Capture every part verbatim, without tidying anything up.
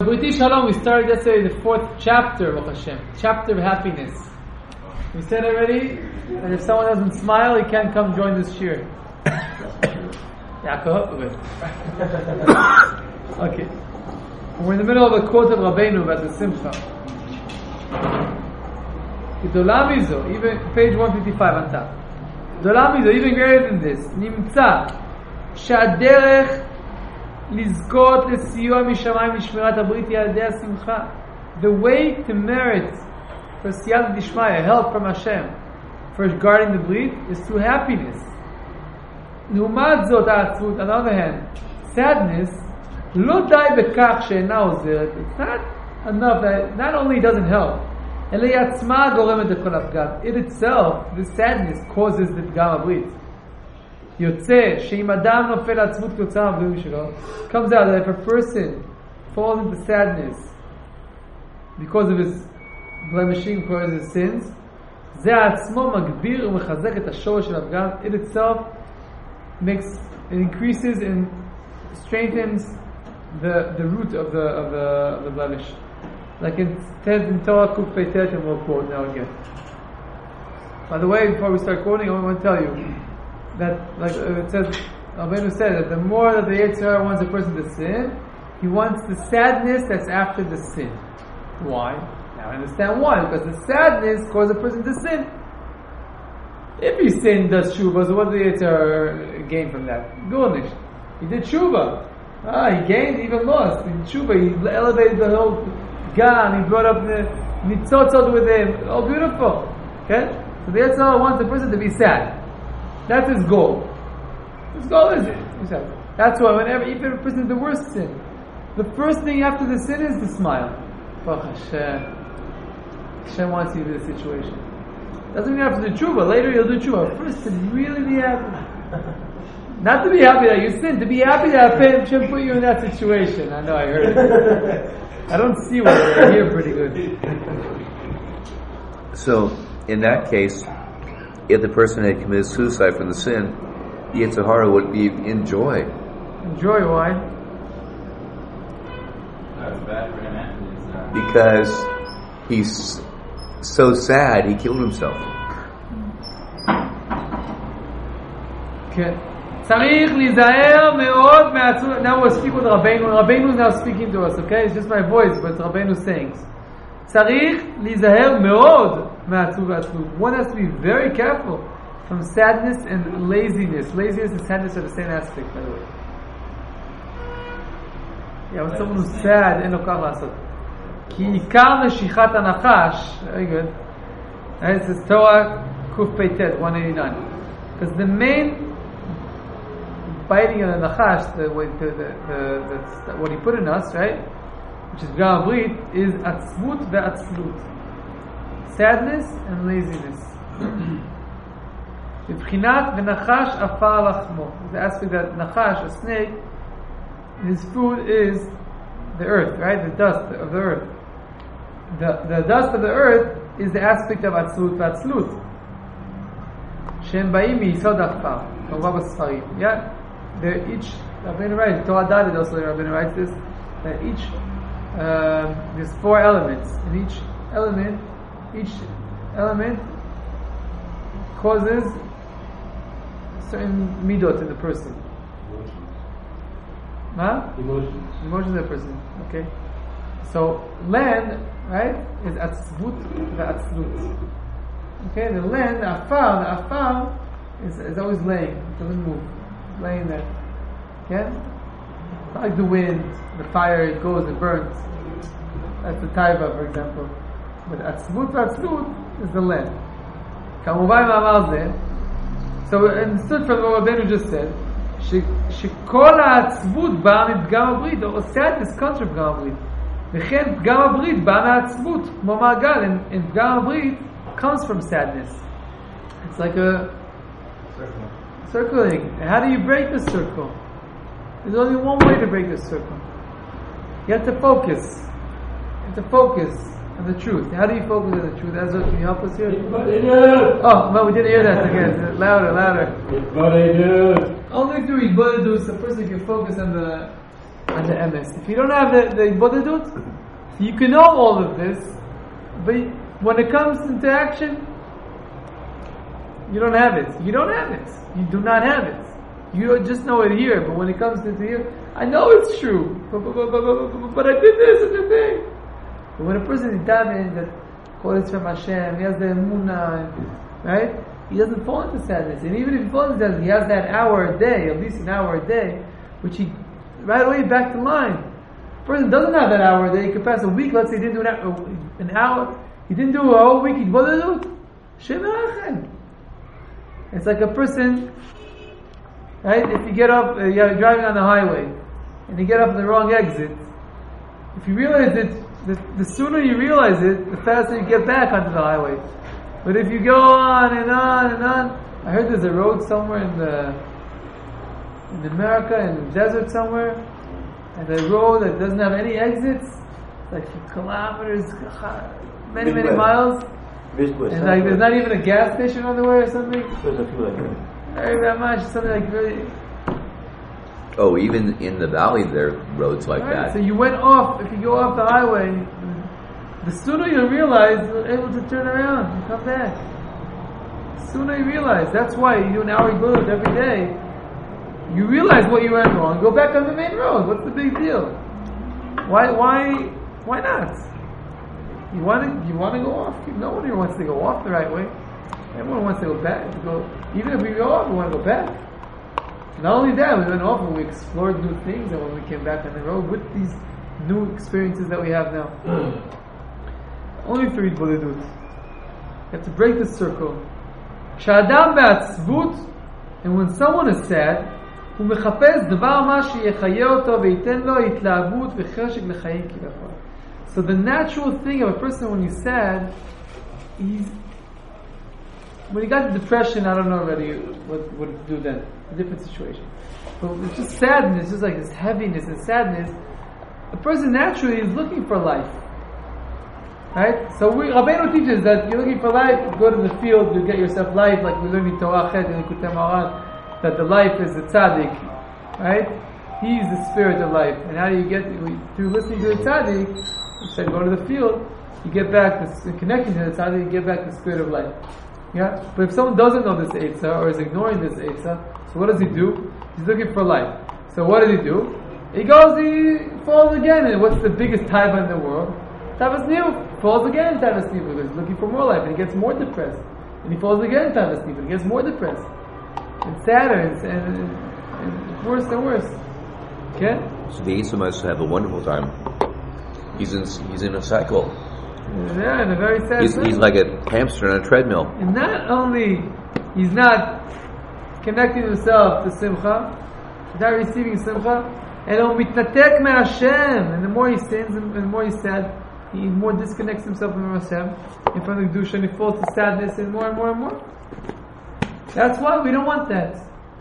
Briti Shalom, we started yesterday the fourth chapter of Hashem, chapter of happiness. We said already that if someone doesn't smile, he can't come join this shir. Okay. We're in the middle of a quote of Rabbeinu about the Simcha. Gdola mizo, even page one fifty-five on top. Gdola mizo, even greater than this. Nimtza שהדרך לזכות לסיוע משמיים לשמירת הברית היא על ידי השמחה. The way to merit for siyata d'ishmaya, help from Hashem, for guarding the brit, is through happiness. לעומת זאת העצבות, on the other hand, sadness, לא די בכך שאינה עוזרת. It's not enough that not only doesn't help, אלא היא עצמה גורמת לכל הפגם. It itself, the sadness, causes the פגם הברית. יוצא שאם אדם נופל לעצבות כתוצאה מהבלויים שלו, comes out that if a person falls into sadness because of his blemishing, because of his sins, זה עצמו מגביר ומחזק את השורש של הפגם. It itself makes, it increases and strengthens the the root of the of the, of the blemish. Like in Ted in Torah Kuf Pei Tet, and we'll quote now again. By the way, before we start quoting, I want to tell you that, like it says, Rabbeinu said that the more that the Yetzer Hara wants a person to sin, he wants the sadness that's after the sin. Why? Now I understand why. Because the sadness causes a person to sin. If he sinned, does tshuva, so what did the Yetzer Hara gain from that? Gurnish. He did tshuva. Ah, he gained, even lost. In tshuva, he elevated the whole gan, he brought up the nitzotzot with him. Oh, beautiful. Okay? So the Yetzer Hara wants a person to be sad. That's his goal. His goal is it. That's why whenever, even if a person did the worst sin, the first thing after the sin is to smile. Baruch Hashem. Hashem wants you to do the situation. Doesn't mean after the tshuva. Later you'll do tshuva. First to really be happy. Not to be happy that you sinned, to be happy that Hashem put you in that situation. I know, I heard it. I don't see what I hear pretty good. So, in that case, if the person had committed suicide from the sin, the Yetzer Hara would be in joy. Joy, why? Because he's so sad, he killed himself. Okay. צריך להיזהר מאוד מעצבות. Now we'll speak with Rabbeinu. Rabbeinu is now speaking to us, okay? It's just my voice, but it's Rabbeinu saying. צריך להיזהר מאוד מעצבות ועצלות. One has to be very careful from sadness and laziness. Laziness and sadness are the same aspect, by the way. Yeah, when someone who's sad, אין לו כך לעשות. כי עיקר נשיכת הנחש, very good. Right, this is Torah Kuf Pei Tet, one eighty-nine. Because the main biting of the nachash, the, the, the, the, the, what he put in us, right, which is Gam Brit, is atzvut ve'atzlut, sadness and laziness. V'bchinat v'nachash afar lachmo. The aspect that nachash, a snake, his food is the earth, right, the dust of the earth. The the dust of the earth is the aspect of atzlut ve'atzlut. Shem ba'im mi'isod afar. Yeah. They're each, Rabbeinu writes, Torah Dalit also, Rabbeinu writes this, that each, uh, there's four elements, and each element, each element causes certain midot in the person. Huh? Emotions. Emotions in the person, okay. So, land, right, is atzvut ve'atzlut. Okay, the land, the afar, the afar is, is always laying, it doesn't move. Laying there, okay? Like the wind, the fire, it goes, it burns. That's the taiva, for example. But atzvut v'atzlut is the land. Kamubai ma'amar zeh. So understood from what Rabbeinu just said, shekol ha'atzvut ba'a mipgam ha'brit, or sadness comes from pgam ha'brit. V'chen pgam ha'brit ba'a ma'atzvut, mo ma'agal, and pgam ha'brit comes from sadness. It's like a circle. Circling. How do you break the circle? There's only one way to break the circle. You have to focus. You have to focus on the truth. How do you focus on the truth? Ezra, can you help us here? Oh, no, we didn't hear that again. Louder, louder. Only through Yibodedus a person can focus on the and the emes. If you don't have the, the bodedut, you can know all of this, but when it comes into action, you don't have it. You don't have it. You do not have it. You don't just know it here, but when it comes into here, I know it's true, but, but, but, but, but I did this and the thing. But when a person is davening that Kol is from Hashem, he has the emunah, right? He doesn't fall into sadness. And even if he falls into sadness, he has that hour a day, at least an hour a day, which he, right away, back to line. A person doesn't have that hour a day, he could pass a week, let's say he didn't do an hour, an hour he didn't do a whole week, what did he do? Shem Erachem. It's like a person, right? If you get up, uh, you're driving on the highway, and you get up at the wrong exit, if you realize it, the, the sooner you realize it, the faster you get back onto the highway. But if you go on and on and on, I heard there's a road somewhere in the in America, in the desert somewhere, and the road that doesn't have any exits, like for kilometers, many many miles, and like there's not even a gas station on the way or something. There's a few like that. Very very much, something like really. Oh, even in the valley there are roads like Right, that. so you went off. If you go off the highway, the sooner you realize you're able to turn around and come back. The sooner you realize. That's why you do an hour good every day. You realize what you went wrong. Go back on the main road. What's the big deal? Why? Why? Why not? You want to? You want to go off? No one here wants to go off the right way. Everyone wants to go back. To go. Even if we go off, we want to go back. Not only that, we went off and we explored new things, and when we came back on the road with these new experiences that we have now. Only three bodedut. You have to break the circle. Sh'adam ba'atzvut, and when someone is sad, הוא מחפש דבר מה שיחיה אותו וייתן לו התלהבות וחשק לחיים כביכול. So the natural thing of a person when he's sad, he's when he got the depression, I don't know already what what to do then. A different situation. But it's just sadness, just like this heaviness and sadness. A person naturally is looking for life. Right? So we, Rabbeinu teaches that you're looking for life, go to the field, you get yourself life, like we learn in Torah Chet and Likutei Moharan, that the life is the tzaddik. Right? He is the spirit of life. And how do you get, through listening to the tzaddik, you said go to the field, you get back, the connection to the tzaddik, you get back the spirit of life. Yeah? But if someone doesn't know this Eitzah, or is ignoring this Eitzah, so what does he do? He's looking for life. So what does he do? He goes, he falls again, and what's the biggest taiva in the world? Tavas Niu. Falls again, Tavas Niu, because he's looking for more life, and he gets more depressed. And he falls again, Tavas Niu, and he gets more depressed. And sadder, and, and, and worse and worse. Okay? So the Eitzah must have a wonderful time. He's in he's in a cycle. Yeah, in a very sad He's, he's like a hamster on a treadmill. And not only he's not connecting himself to Simcha, he's not receiving Simcha, and mitnatek me Hashem. And the more he sins, and the more he's sad, he more disconnects himself from Hashem in front of Kedusha, and he falls to sadness, and more and more and more. That's why we don't want that.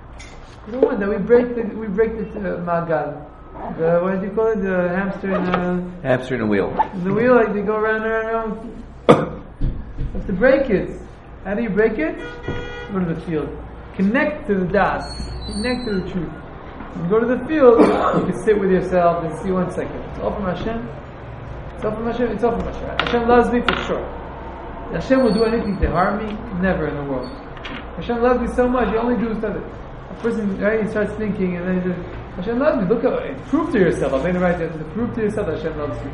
We don't want that. We break the we break the uh, magal. The, what do you call it? The hamster in the Hamster in a wheel. in the wheel, like they go around and around. You have to break it. How do you break it? Go to the field. Connect to the das. Connect to the truth. When you go to the field, you can sit with yourself and see one second. It's all from Hashem. It's all from Hashem. It's all from Hashem. Hashem loves me for sure. Hashem will do anything to harm me? Never in the world. Hashem loves me so much. You only do stuff. A person, right? He starts thinking, and then he says, Hashem loves me. Look at it. Prove to yourself. I'm going to write it. Prove to yourself that Hashem loves you.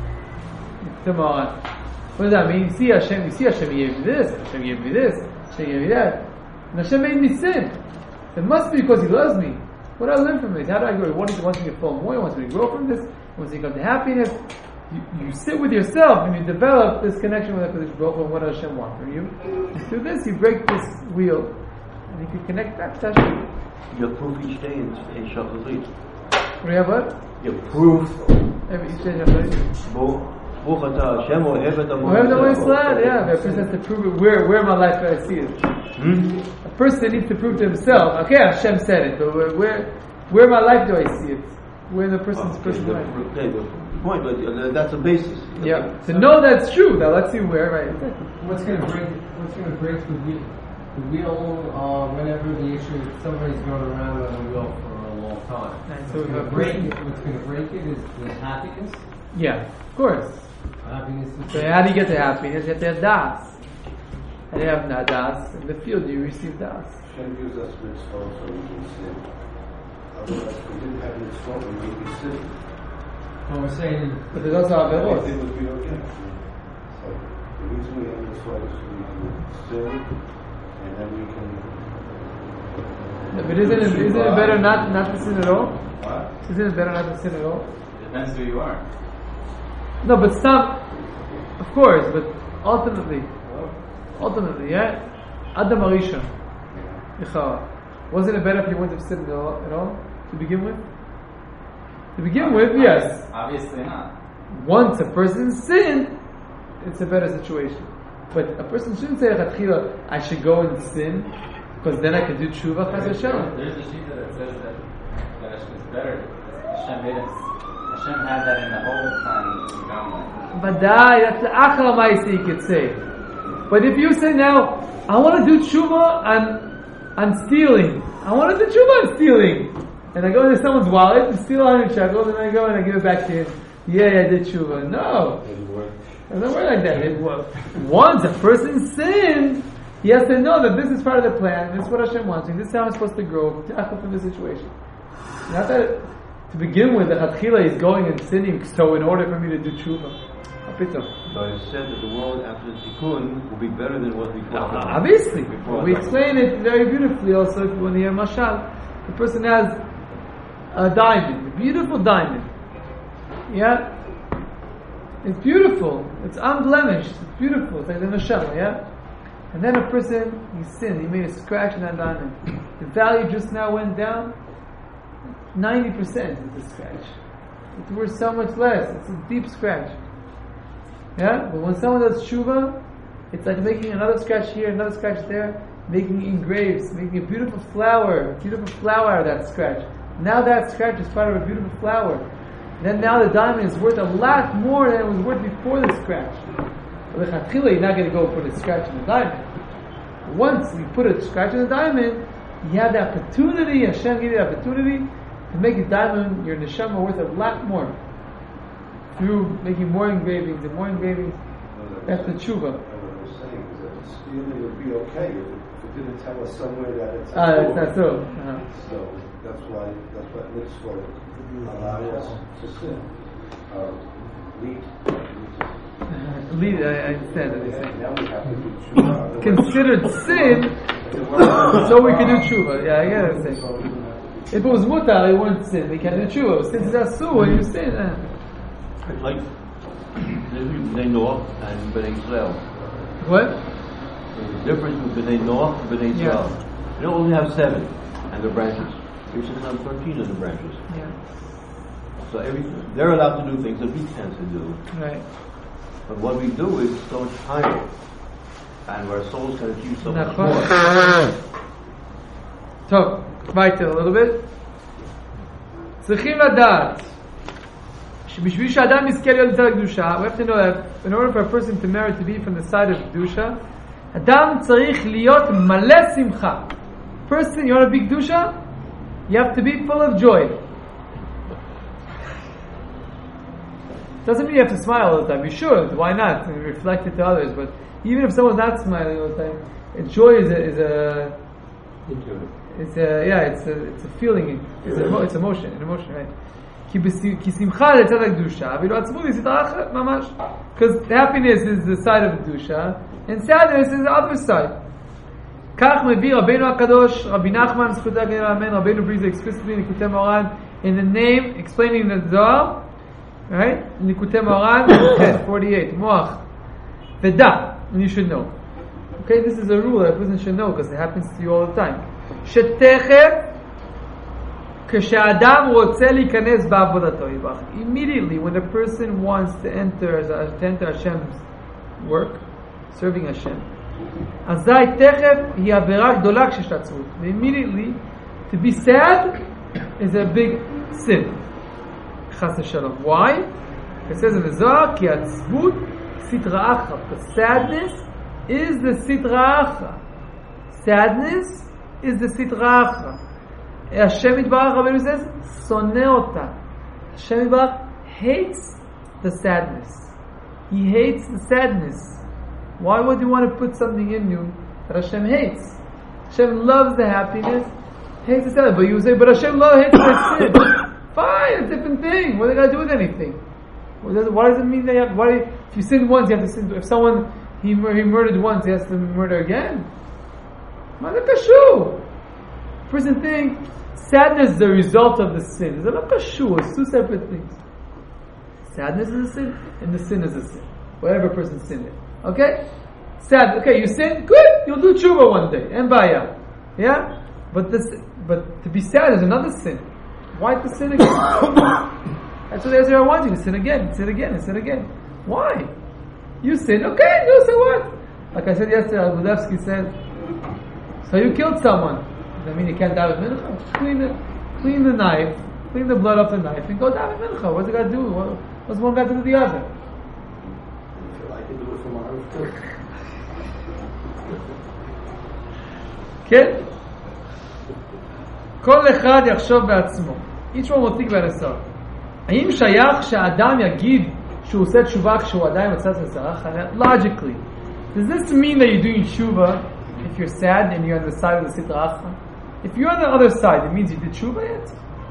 Come on. What does that mean? You see Hashem. You see Hashem gave me this. Hashem gave me this. Hashem gave me that. And Hashem made me sin. It must be because He loves me. What do I learn from this? How do I grow? He wants me to fall more. He wants me to grow from this. He wants me to come to happiness. You, you sit with yourself and you develop this connection with HaKadosh Baruch Hu and what Hashem wants from you. And through this, you break this wheel and you can connect back to Hashem. Your proof each day is in Shacharit. We have what? Your proof. Every each day, Shacharit. Baruch Atah Hashem Ohev et Amo Ohev et Amo Yisrael, yeah. A person has to prove it. Where, where in my life do I see it? Hmm? A person needs to prove to himself. Okay, Hashem said it, but where, where, where in my life do I see it? Where in the person's Okay, personal life? okay, good point, but uh, that's a basis. Yeah. To know that's true. Now let's see where. Right. What's going to break? What's going to break the wheel? The wheel. Uh, whenever the issue, somebody's going around on the wheel for a long time. And so What's we going have to break person- it? What's going to break it is the happiness. Yeah, of course. Happiness is. So how do you get to happiness? You have to have das. And you have not das. In the field you receive das. Hashem gives us mitzvot so we can sin. Otherwise, if we didn't have mitzvot, we would be sinning. Well, we're saying. But there's also averot. Everything would be okay. So the reason we have mitzvot is so we can sin, and then we can. But isn't it, isn't it better not, not to sin at all? What? Isn't it better not to sin at all? Depends who you are. No, but some, of course, but ultimately, ultimately, yeah? Adam Arishon, Yechawa. Wasn't it better if you wouldn't have sinned at all, at all, to begin with? To begin with, yes. Obviously not. Once a person sinned, it's a better situation. But a person shouldn't say, I should go and sin, because then I can do tshuva, chas Hashem. There's a shita that says that, that it's better. Hashem made us. Hashem had that in the whole time. But that's the achla ma'aseh you could say. But if you say now, I want to do tshuva on, on stealing. I want to do tshuva on stealing. And I go into someone's wallet and steal one hundred shekels and I go and I give it back to him. Yeah, yeah, I did tshuva. No. It doesn't work. It doesn't work like that. It, well, once a person sinned, he has to know that this is part of the plan. This is what Hashem wants. And this is how I'm supposed to grow to from this situation. Not that to begin with, the Chatchila is going and sinning, so in order for me to do tshuva. Apito. But it's said that the world after the tikkun will be better than what before. Uh, obviously. Before We Adam. explain it very beautifully also if you want to hear Mashal. The person has a diamond, a beautiful diamond. Yeah? It's beautiful. It's unblemished. It's beautiful. It's like the neshama, yeah? And then a person, he sinned, he made a scratch in that diamond. The value just now went down ninety percent of the scratch. It's worth so much less. It's a deep scratch. Yeah? But when someone does tshuva, it's like making another scratch here, another scratch there, making engraves, making a beautiful flower, a beautiful flower out of that scratch. Now that scratch is part of a beautiful flower. Then now the diamond is worth a lot more than it was worth before the scratch. But you're not going to go put a scratch in the diamond. Once you put a scratch in the diamond, you have the opportunity, Hashem gave you the opportunity to make the diamond, your neshama, worth a lot more. Through making more engravings and more engravings. That's the tshuva. And what I was saying is that stealing would be okay if it, if it didn't tell us somewhere that it's. Ah, that's not so. Uh-huh. So that's why that's what mitzvot allow us to sin. Uh, lead. Lead, I, I said that. I said. Now we have to do tshuva. Considered sin, so we can do tshuva. Yeah, I get what I'm saying. If it was mutar, it wouldn't sin. We can do tshuva. Since it's asur, when you sin, uh, It's like Bnei Noach and Bnei Israel. what? There's a difference with Bnei Noach and Bnei Yeah. Israel. They only have seven, and the branches. You're sitting on thirteen of the branches. Yeah, So every, they're allowed to do things that we can't to do. right. But what we do is so much higher, and our souls can achieve so much Nachon. more. טוב, weiter a little bit. צריכים לדעת שבשביל שאדם יזכה להיות לצד הקדושה, we have to know that in order for a person to merit to be from the side of קדושה, אדם צריך להיות מלא שמחה. Person, you want to be קדושה? You have to be full of joy. Doesn't mean you have to smile all the time. You should. Why not? And reflect it to others. But even if someone's not smiling all the time, joy is a, is a it's a yeah, it's a it's a feeling. It's a, it's emotion, an emotion, right? כי שמחה לצד הקדושה, ואילו עצמות היא סדרה אחרת ממש. Because happiness is the side of הקדושה, and sadness is the other side. כך מביא רבינו הקדוש, רבי נחמן, זכותו כנראה אמן, רבינו brings explicitly ניקוטי מוהר"ן, in the name, explaining the Zohar, right? ניקוטי מוהר"ן, forty-eight, מוח, ודע, and you should know. Okay, this is a rule that a person should know, because it happens to you all the time. שתכף, כשאדם רוצה להיכנס בעבודתו יברך, immediately when a person wants to enter, to enter Hashem's work, serving Hashem, אזי תכף היא עבירה גדולה כשיש עצבות. Immediately, to be sad is a big sin. חס ושלום. Why? It says in the Zohar, כי עצבות סטרא אחרא. The sadness is the סטרא אחרא. Sadness is the סטרא אחרא. Hashem Yitbarach, Rabbeinu says, soneh ota. Hashem Yitbarach hates the sadness. He hates the sadness. Why would you want to put something in you that Hashem hates? Hashem loves the happiness, hates the sadness. But you say, but Hashem loves, hates the sin. Fine, it's a different thing. What do they got to do with anything? What does, why does it mean that you have, why, if you sin once, you have to sin? If someone, he, mur- he murdered once, he has to murder again? Malakashu. Person thinks sadness is the result of the sin. It's not kashu. It's two separate things. Sadness is a sin, and the sin is a sin. Whatever person sinned it. Okay? Sad. Okay, you sin. Good. You'll do tshuva one day. And baya. Yeah. But this, but to be sad is another sin. Why to sin again? That's what Ezra wants you to sin again, sin again, and sin again. Why? You sin. Okay. No. So what? Like I said yesterday, Budevsky said. So you killed someone. Does that mean you can't die with mincha? Clean the, clean the knife, clean the blood off the knife, and go die with mincha. What's it got to do? What, what's one got to do with the other? If I can do it for my too. כן? כל אחד יחשוב בעצמו. Each one will think by himself. האם שייך שהאדם יגיד שהוא עושה תשובה כשהוא עדיין מצד לצרח? Logically, does this mean that you're doing tshuva if you're sad and you're on the side of the Sitra Achra? If you're on the other side, it means you did tshuva yet?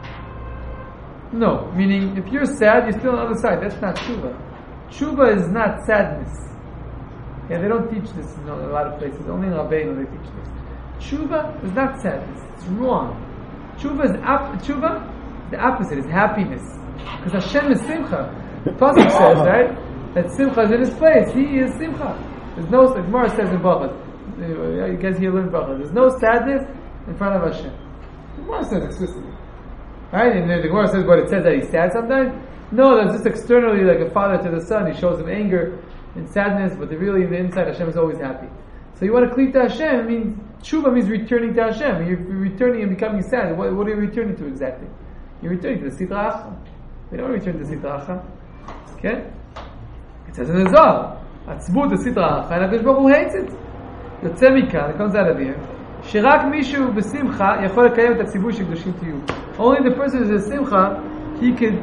No. Meaning, if you're sad, you're still on the other side. That's not tshuva. Tshuva is not sadness. Yeah, they don't teach this in a lot of places. Only in Rabbeinu they teach this. Tshuva is not sadness. It's wrong. Tshuva is ap- tshuva. The opposite is happiness. Because Hashem is simcha. The pasuk says, right, that simcha is in his place. He is simcha. There's no, like Gemara says in Bachad, you guys here learn Bachad, there's no sadness in front of Hashem. The Gemara says explicitly. Right? And then the Gemara says, but it says that he's sad sometimes? No, that's just externally like a father to the son. He shows him anger and sadness, but really in the inside Hashem is always happy. So you want to cleave to Hashem, it means, tshuva means returning to Hashem. You're returning and becoming sad. What, what are you returning to exactly? You're returning to the Sitra Achra. They don't return to the Sitra Achra. Okay? It says in the Zohar, עצבות the Sitra Achra, and HaKadosh Baruch Hu hates it. יוצא מכאן, it comes out of here, שרק מישהו בשמחה יכול לקיים את הציווי שקדושים תהיו. Only the person who is in simcha, he can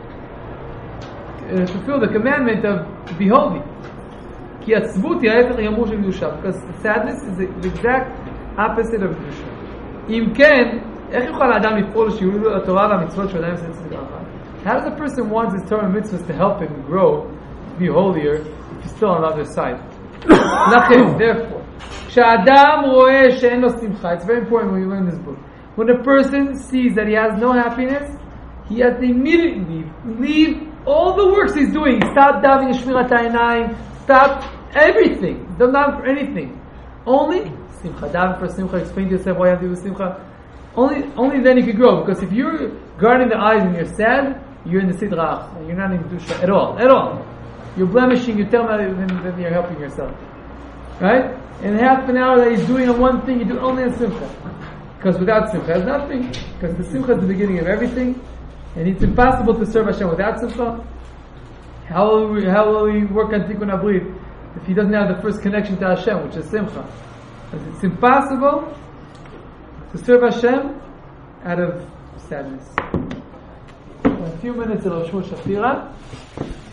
uh, fulfill the commandment of to be holy. כי עצבות היא ההפך הגמור של קדושה. Because sadness is the, the exact opposite of קדושה. אם כן, איך יוכל האדם לפעול שיהיו לו התורה והמצוות שהוא עדיין עושה את סדרה אחת? How does a person want his Torah and mitzvahs to help him grow, to be holier, if he's still on the other side? לכן, therefore, כשאדם רואה שאין לו שמחה, it's very important when you learn this book. When a person sees that he has no happiness, he has to immediately leave all the works he's doing. Stop davening shmirat ha'einayim, stop everything. Don't daven for anything. Only simcha. Daven for simcha. Explain to yourself why you have to do simcha. Only, only then you can grow. Because if you're guarding the eyes and you're sad, you're in the Sitra Achra. You're not in Kedusha at all. At all. You're blemishing your Telma, then you're helping yourself. Right? In half an hour that he's doing on one thing, you do only in Simcha. Because without Simcha, there's nothing. Because the Simcha is the beginning of everything. And it's impossible to serve Hashem without Simcha. How will we, how will we work on Tikkun Abrit if he doesn't have the first connection to Hashem, which is Simcha? Because it's impossible to serve Hashem out of sadness. In a few minutes, it'll show Shafira.